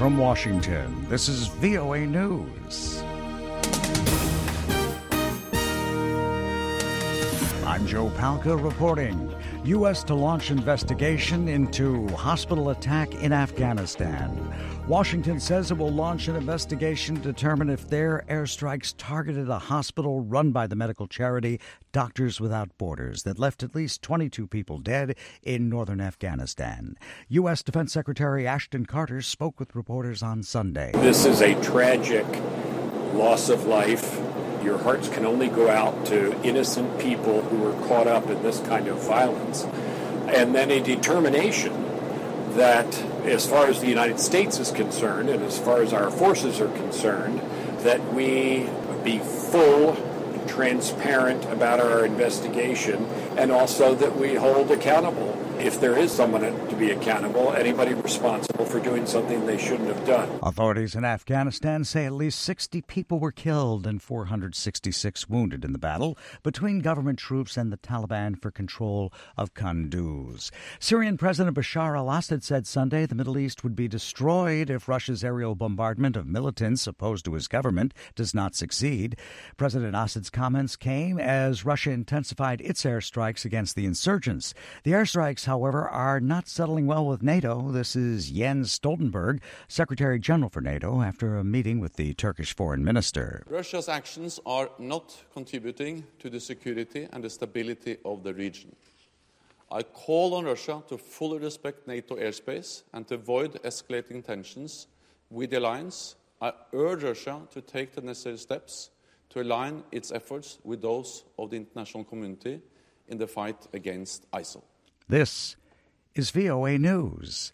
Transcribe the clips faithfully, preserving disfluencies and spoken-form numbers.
from Washington, this is V O A News. I'm Joe Palca reporting. U S to launch investigation into hospital attack in Afghanistan. Washington says it will launch an investigation to determine if their airstrikes targeted a hospital run by the medical charity Doctors Without Borders that left at least twenty-two people dead in northern Afghanistan. U S Defense Secretary Ashton Carter spoke with reporters on Sunday. This is a tragic loss of life. Your hearts can only go out to innocent people who were caught up in this kind of violence. And then a determination that as far as the United States is concerned and as far as our forces are concerned, that we be full, transparent about our investigation, and also that we hold accountable, if there is someone to be accountable, anybody responsible for doing something they shouldn't have done. Authorities in Afghanistan say at least sixty people were killed and four hundred sixty-six wounded in the battle between government troops and the Taliban for control of Kunduz. Syrian President Bashar al-Assad said Sunday the Middle East would be destroyed if Russia's aerial bombardment of militants opposed to his government does not succeed. President Assad's comments came as Russia intensified its airstrikes against the insurgents. The airstrikes, however, are not settling well with NATO. This is Jens Stoltenberg, Secretary General for NATO, after a meeting with the Turkish foreign minister. Russia's actions are not contributing to the security and the stability of the region. I call on Russia to fully respect NATO airspace and to avoid escalating tensions with the alliance. I urge Russia to take the necessary steps to align its efforts with those of the international community in the fight against ISIL. This is V O A News.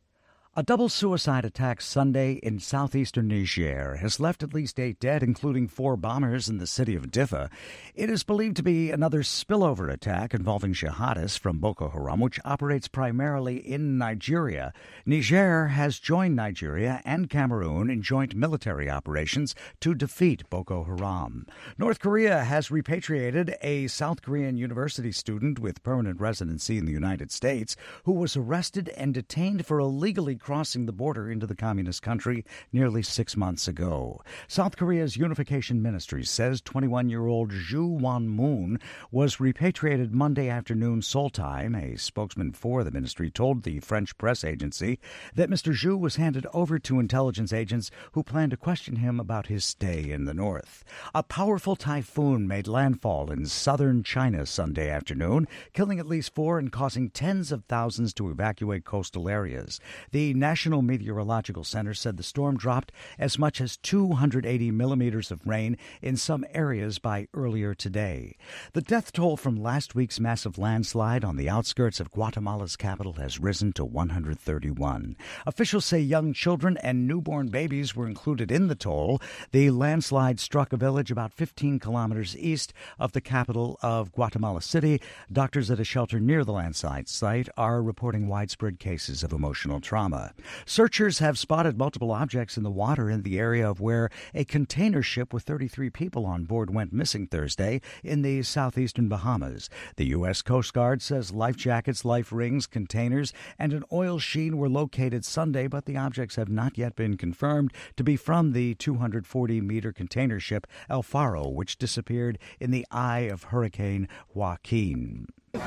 A double suicide attack Sunday in southeastern Niger has left at least eight dead, including four bombers in the city of Diffa. It is believed to be another spillover attack involving jihadists from Boko Haram, which operates primarily in Nigeria. Niger has joined Nigeria and Cameroon in joint military operations to defeat Boko Haram. North Korea has repatriated a South Korean university student with permanent residency in the United States who was arrested and detained for illegally crossing the border into the communist country nearly six months ago. South Korea's Unification Ministry says twenty-one-year-old Ju Won-moon was repatriated Monday afternoon Seoul time. A spokesman for the ministry told the French press agency that Mister Ju was handed over to intelligence agents who plan to question him about his stay in the north. A powerful typhoon made landfall in southern China Sunday afternoon, killing at least four and causing tens of thousands to evacuate coastal areas. The National Meteorological Center said the storm dropped as much as two hundred eighty millimeters of rain in some areas by earlier today. The death toll from last week's massive landslide on the outskirts of Guatemala's capital has risen to one hundred thirty-one. Officials say young children and newborn babies were included in the toll. The landslide struck a village about fifteen kilometers east of the capital of Guatemala City. Doctors at a shelter near the landslide site are reporting widespread cases of emotional trauma. Searchers have spotted multiple objects in the water in the area of where a container ship with thirty-three people on board went missing Thursday in the southeastern Bahamas. The U S Coast Guard says life jackets, life rings, containers, and an oil sheen were located Sunday, but the objects have not yet been confirmed to be from the two hundred forty meter container ship El Faro, which disappeared in the eye of Hurricane Joaquin.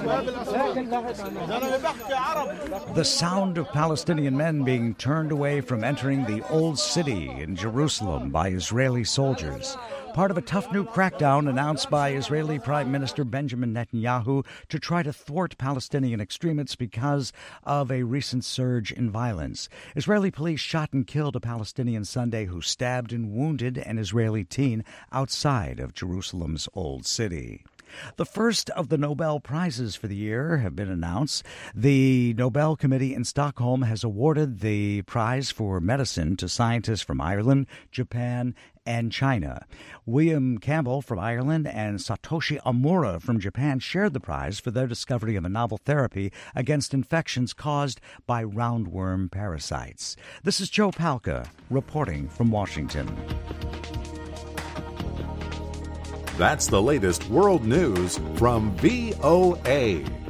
The sound of Palestinian men being turned away from entering the Old City in Jerusalem by Israeli soldiers. Part of a tough new crackdown announced by Israeli Prime Minister Benjamin Netanyahu to try to thwart Palestinian extremists because of a recent surge in violence. Israeli police shot and killed a Palestinian Sunday who stabbed and wounded an Israeli teen outside of Jerusalem's Old City. The first of the Nobel Prizes for the year have been announced. The Nobel Committee in Stockholm has awarded the prize for medicine to scientists from Ireland, Japan, and China. William Campbell from Ireland and Satoshi Omura from Japan shared the prize for their discovery of a novel therapy against infections caused by roundworm parasites. This is Joe Palca reporting from Washington. That's the latest world news from V O A.